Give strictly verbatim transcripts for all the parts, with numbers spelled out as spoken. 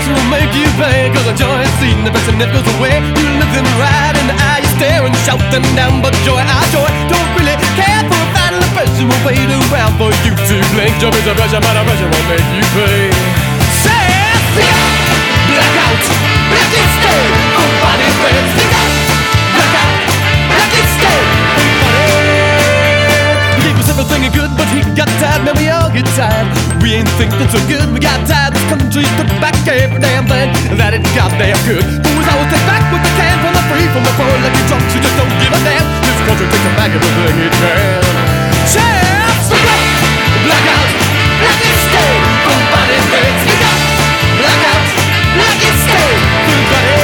pressure will make you pay. Cause the joy is seen, the pressure never goes away. You look them right in the eye, you stare and shout them down. But joy, I joy, don't really care for a battle. The pressure will wait around for you to blink. Joy is a pressure, but the pressure will make you pay. Say it! Black out, black it stay. Nobody breaks. Black out, black out, black it stay. He gave us everything good, but he got tired. Man, we all get tired. We ain't thinking so good. We got tired. This country took back every damn thing that it got damn good. Boys always take back what they can from the free, from the poor, like you drunks who just don't give a damn. This country takes back everything it can. Chance to black, black out, black it stay. Nobody breaks. Black out, black out, black it stay. Nobody.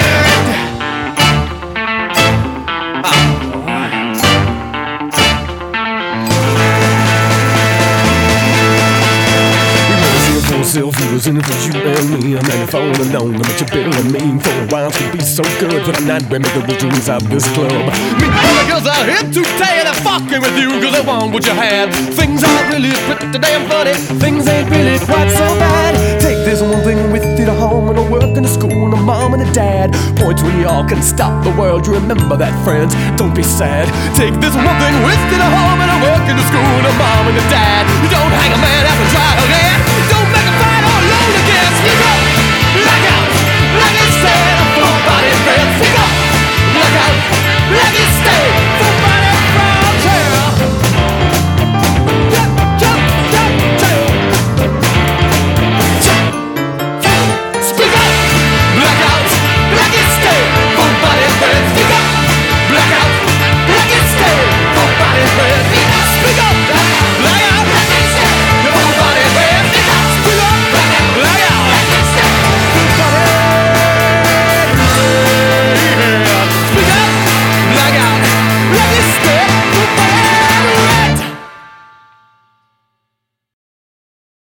Sylvia's in it for you and me. I'm not falling alone. I'm you bitter and mean. For a while could be so good, but I'm not women the dreams of this club. Me all the girls out here today, they're fucking with you cause they want what you had. Things aren't really pretty damn funny. Things ain't really quite so bad. Take this one thing with you to home, and a work and a school and a mom and a dad. Points when y'all can stop the world. You remember that, friends, don't be sad. Take this one thing with you to home, and a work and a school and a mom and a dad. You don't hang a man out to dry again.